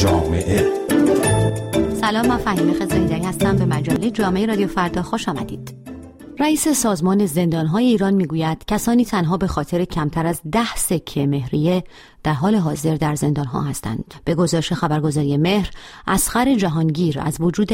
جامعه. سلام، من فهیمه خضرایی هستم. به مجله جامعه رادیو فردا خوش آمدید. رئیس سازمان زندانهای ایران میگوید کسانی تنها به خاطر کمتر از 10 سکه مهریه در حال حاضر در زندانها هستند. به گزارش خبرگزاری مهر، اصغر جهانگیر از وجود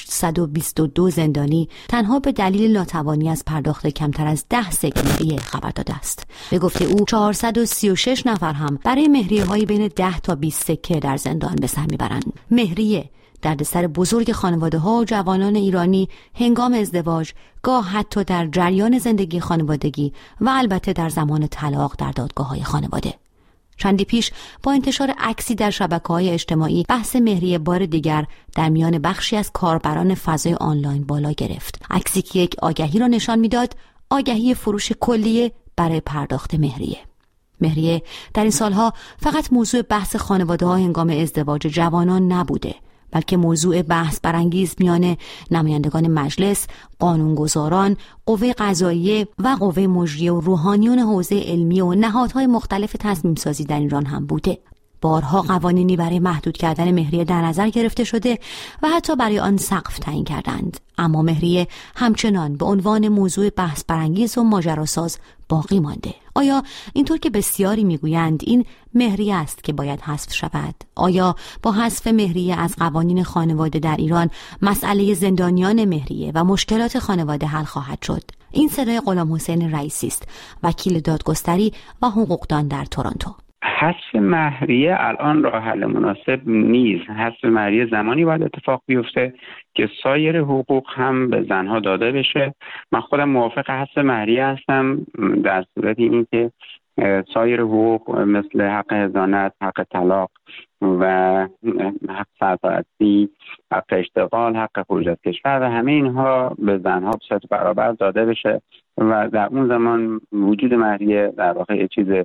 822 زندانی تنها به دلیل ناتوانی از پرداخت کمتر از 10 سکه مهریه خبر داده است. به گفته او 436 نفر هم برای مهریه‌های بین 10 تا 20 سکه در زندان به سر میبرند. مهریه دردسر بزرگ خانواده‌ها و جوانان ایرانی هنگام ازدواج، گاه حتی در جریان زندگی خانوادگی و البته در زمان طلاق در دادگاه‌های خانواده. چندی پیش با انتشار عکسی در شبکه‌های اجتماعی بحث مهریه بار دیگر در میان بخشی از کاربران فضای آنلاین بالا گرفت. عکسی که یک آگهی را نشان می‌داد، آگهی فروش کلیه برای پرداخت مهریه. مهریه در این سالها فقط موضوع بحث خانواده‌ها هنگام ازدواج جوانان نبوده، بلکه موضوع بحث برانگیز میان نمایندگان مجلس، قانونگذاران، قوه قضاییه و قوه مجریه و روحانیون حوزه علمی و نهادهای مختلف تصمیم سازی در ایران هم بوده. بارها قوانینی برای محدود کردن مهریه در نظر گرفته شده و حتی برای آن سقف تعیین کردند، اما مهریه همچنان به عنوان موضوع بحث برانگیز و ماجراساز باقی مانده. آیا اینطور که بسیاری میگویند این مهریه است که باید حذف شود؟ آیا با حذف مهریه از قوانین خانواده در ایران مسئله زندانیان مهریه و مشکلات خانواده حل خواهد شد؟ این صدای غلامحسین رئیسی است، وکیل دادگستری و حقوقدان در تورنتو. حذف مهریه الان راه حل مناسب نیست. حذف مهریه زمانی باید اتفاق بیفته که سایر حقوق هم به زنها داده بشه. من خودم موافق حذف مهریه هستم در صورت اینکه سایر حقوق مثل حق حضانت، حق طلاق و حق سرپرستی، حق اشتغال، حق خروج از کشور و همه اینها به زنها به صورت برابر داده بشه و در اون زمان وجود مهریه در واقع یه چیز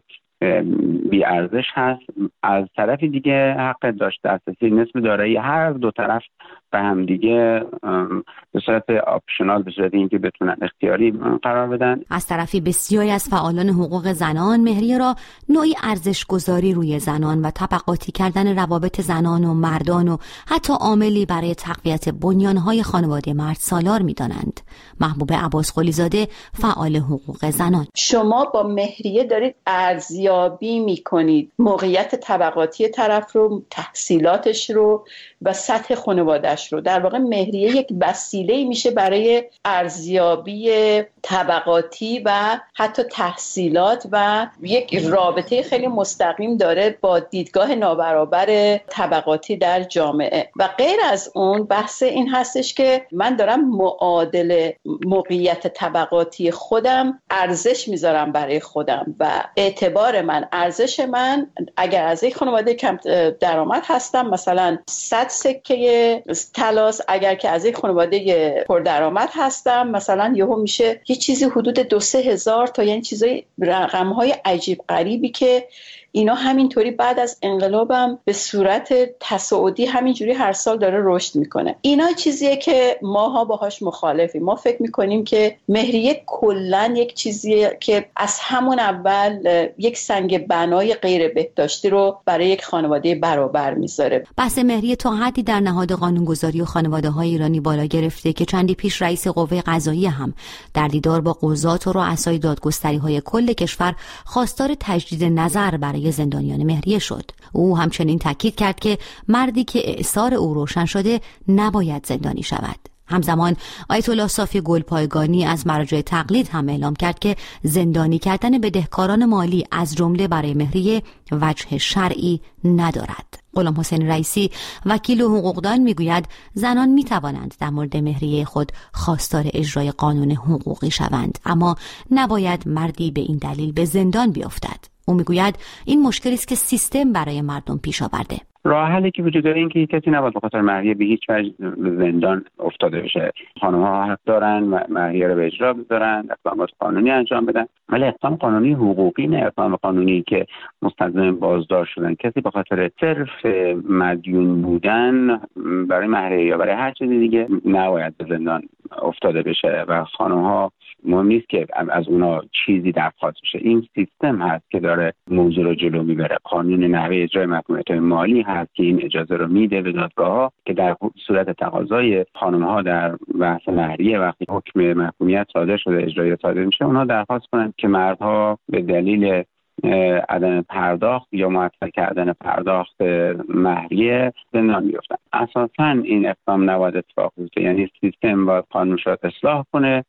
بی ارزش هست. از طرف دیگه حق داشت دسترسی نصف دارایی هر دو طرف به هم دیگه به صورت آپشنال، به صورت اینکه بتونن اختیاری قرار بدن. از طرفی بسیاری از فعالان حقوق زنان مهریه را نوعی ارزش گذاری روی زنان و طبقاتی کردن روابط زنان و مردان و حتی عاملی برای تقویت بنیانهای خانواده مرد سالار می‌دانند. محبوب عباس قلی‌زاده، فعال حقوق زنان: شما با مهریه دارید ارزیابی می‌کنید موقعیت طبقاتی طرف رو، تحصیلاتش رو و سطح خانواده‌اش رو. در واقع مهریه یک وسیله میشه برای ارزیابی طبقاتی و حتی تحصیلات و یک رابطه خیلی مستقیم داره با دیدگاه نابرابر طبقاتی در جامعه. و غیر از اون بحث این هستش که من دارم معادل موقعیت طبقاتی خودم ارزش میذارم برای خودم و اعتبار من، ارزش من اگر از یک خانواده کم درآمد هستم مثلا 100 سکه طلاست، اگر که از یک خانواده پردرآمد هستم مثلا یهو میشه یه چیزی حدود 2-3 هزار تا، یعنی چیزای رقم‌های عجیب غریبی که اینا همینطوری بعد از انقلابم به صورت تصاعدی همینجوری هر سال داره رشد میکنه. اینا چیزیه که ماها باهاش مخالفیم. ما فکر میکنیم که مهریه کلن یک چیزیه که از همون اول یک سنگ بنای غیر بهداشتی رو برای یک خانواده برابر میذاره. بحث مهریه تا حدی در نهاد قانونگذاری و خانواده‌های ایرانی بالا گرفته که چندی پیش رئیس قوه قضاییه هم در دیدار با قضات و رؤسای دادگستری‌های کل کشور خواستار تجدید نظر برای زندانیان مهریه شد. او همچنین تاکید کرد که مردی که اعصار او روشن شده نباید زندانی شود. همزمان آیت الله صافی گلپایگانی از مراجع تقلید هم اعلام کرد که زندانی کردن بدهکاران مالی از جمله برای مهریه وجه شرعی ندارد. غلامحسین رئیسی، وکیل و حقوقدان، میگوید زنان میتوانند در مورد مهریه خود خواستار اجرای قانون حقوقی شوند، اما نباید مردی به این دلیل به زندان بیفتد. او میگوید این مشکلی است که سیستم برای مردم پیش آورده. راه حلی که وجود داره این که کسی نباید به خاطر مهریه به هیچ وجه زندان افتاده بشه. خانم‌ها حق دارن مهریه رو به اجرا بذارن، اقدامات قانونی انجام بدن، ولی اقدام قانونی حقوقی نه اقدام قانونی که مستلزم بازداشت شدن. کسی به خاطر صرف مدیون بودن برای مهریه یا برای هر چیز دیگه نباید به زندان افتاده بشه و خانم‌ها مهم نیست که از اونا چیزی درخواست بشه. این سیستم هست که داره موضوع رو جلو میبره. قانون نحوه اجرای محکومیت مالی هست هست که این اجازه رو میده به دادگاه‌ها که در صورت تقاضای خانم‌ها در بحث مهریه وقتی حکم محکومیت صادر شده اجرایی صادر میشه اونها درخواست کنند که مردها به دلیل عدم پرداخت یا معطل کردن پرداخت مهریه زندان بیفتن. اساساً این اقدام نباید اتفاق بیفته، یعنی سیستم باید قانونشات اصلاح کنه،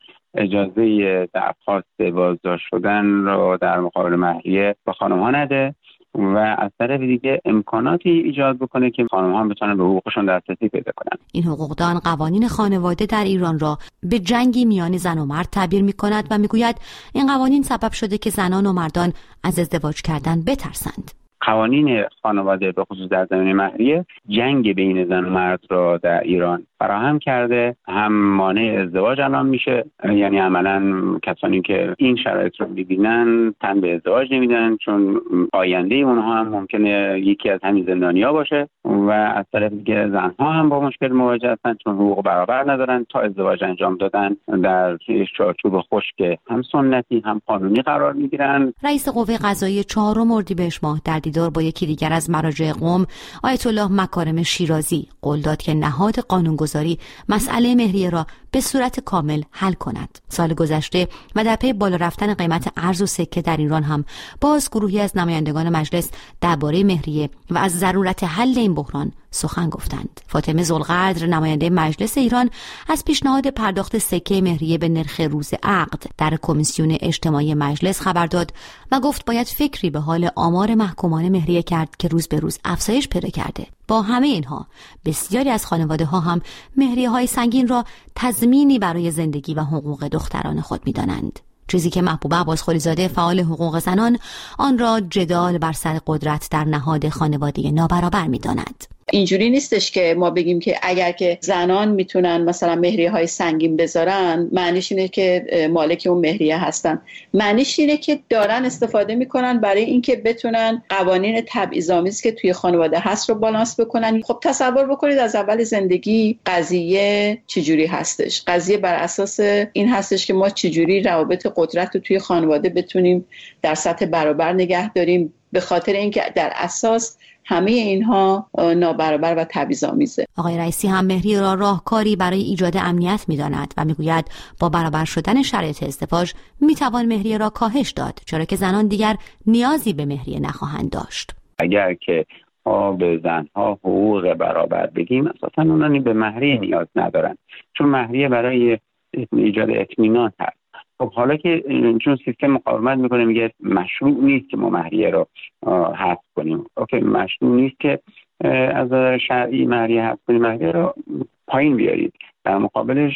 اجازه درخواست بازداشت شدن رو در مقابل مهریه به خانم‌ها نده و از طرف دیگه امکاناتی ایجاد بکنه که خانم‌ها بتونن به حقوقشون دسترسی پیدا کنن. این حقوقدان قوانین خانواده در ایران را به جنگی میان زن و مرد تعبیر می‌کند و میگوید این قوانین سبب شده که زنان و مردان از ازدواج کردن بترسند. قوانین خانواده به خصوص در زمینه مهریه جنگ بین زن و مرد را در ایران فراهم کرده، هم مانع ازدواج الان میشه، یعنی عملاً کسانی که این شرایط رو می‌بینن تن به ازدواج نمیدن چون آینده اونها هم ممکنه یکی از همین زندانی‌ها باشه و از طرف دیگه زنها هم با مشکل مواجه هستن چون حقوق برابر ندارن تا ازدواج انجام دادن در چارچوب خشک هم سنتی هم قانونی قرار میگیرن. رئیس قوه قضاییه 4 اردیبهشت ماه در دیدار با یکی دیگر از مراجع قم آیت الله مکارم شیرازی قول داد که نهاد قانونگذاری مسئله مهریه را به صورت کامل حل کند. سال گذشته و در پی بالا رفتن قیمت ارز و سکه در ایران هم باز گروهی از نمایندگان مجلس درباره مهریه و از ضرورت حل این بحران سخن گفتند. فاطمه ذوالقدر نماینده مجلس ایران از پیشنهاد پرداخت سکه مهریه به نرخ روز عقد در کمیسیون اجتماعی مجلس خبر داد و گفت باید فکری به حال آمار محکومان مهریه کرد که روز به روز افزایش پیدا کرده. با همه اینها بسیاری از خانواده ها هم مهریه های سنگین را تضمینی برای زندگی و حقوق دختران خود می دانند. چیزی که محبوبه عباسخلیزاده فعال حقوق زنان آن را جدال بر سر قدرت در نهاد خانواده نابرابر می داند. اینجوری نیستش که ما بگیم که اگر که زنان میتونن مثلا مهریه های سنگین بذارن معنیش اینه که مالک اون مهریه هستن. معنیش اینه که دارن استفاده میکنن برای اینکه بتونن قوانین تبعیض‌آمیز که توی خانواده هست رو بالانس بکنن. خب تصور بکنید از اول زندگی قضیه چجوری هستش. قضیه بر اساس این هستش که ما چجوری روابط قدرت رو توی خانواده بتونیم در سطح برابر نگه داریم، به خاطر اینکه در اساس همه اینها نابرابر و تبعیض‌آمیزه. آقای رئیسی هم مهریه را راهکاری برای ایجاد امنیت می‌داند و میگوید با برابر شدن شرایط ازدواج میتوان مهریه را کاهش داد، چرا که زنان دیگر نیازی به مهریه نخواهند داشت. اگر که ما به زنها حقوق برابر بگیم اساساً اونها به مهریه نیاز ندارن، چون مهریه برای ایجاد اطمینان هست. خب حالا که چون سیستم مقاومت میکنه میگه مشروع نیست که ما مهریه رو حذف کنیم، اوکی مشروع نیست که از نظر شرعی مهریه حذف کنیم، مهریه رو پایین بیارید، در مقابلش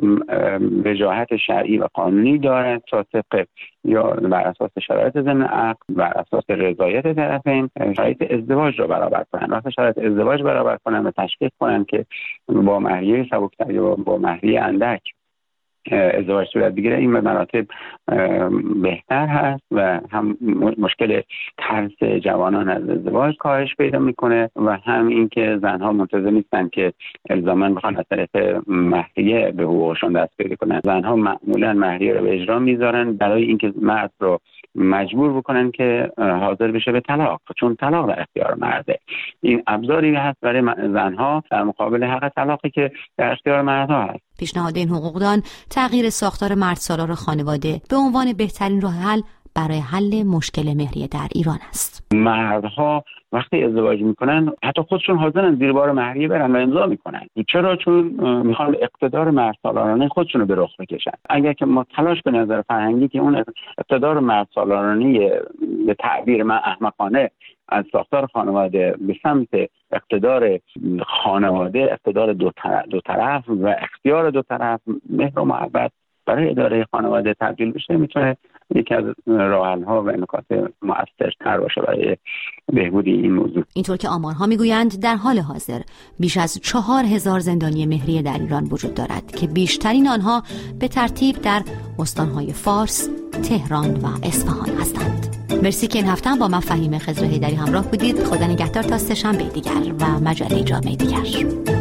وجاهت شرعی و قانونی داره تا طبق یا بر اساس شرایط ضمن عقد بر اساس رضایت طرفین شرایط ازدواج رو برابر کنن. وقتی شرایط ازدواج برابر کنن و تشخیص کنن که با مهریه سبکتر یا با مهریه اندک ازدواج صورت بگیره، این به مراتب بهتر هست و هم مشکل ترس جوانان از ازدواج کاهش پیدا میکنه و هم اینکه زنها منتظر نیستن که الزاما بخوان از طرف مهریه به حقوقشون دست پیدا کنن. زنها معمولا مهریه رو به اجرا میذارن برای اینکه مرد رو مجبور بکنن که حاضر بشه به طلاق، چون طلاق در اختیار مرده. این ابزاری هست برای زنها در مقابل حق طلاقی که در اختیار مردها هست. پیشنهاد این حقوقدان تغییر ساختار مردسالار خانواده به عنوان بهترین راه حل برای حل مشکل مهریه در ایران است. مردها وقتی ازدواج میکنن حتی خودشون حاضرن زیر بار مهریه برن و امضا میکنن. چرا؟ چون میخوان اقتدار مردسالارانه خودشون رو به رخ بکشن. اگر که ما تلاش کنیم از نظر فرهنگی که اون اقتدار مردسالارانه به تعبیر من احمقانه از ساختار خانواده به سمت اقتدار خانواده، اقتدار دو طرف و اختیار دو طرف، مهر و محبت برای اداره خانواده تبدیل بشه، میتونه یکی از راه‌حل‌ها و نکات مؤثرتر باشه برای بهبود این موضوع. اینطور که آمارها میگویند در حال حاضر بیش از 4000 زندانی مهریه در ایران وجود دارد که بیشترین آنها به ترتیب در استان‌های فارس، تهران و اصفهان هستند. مرسی که این هفته با من فهیمه خضر حیدری همراه بودید. خدا نگهدار تا سه‌شنبه دیگر و مجله جامعه دیگر.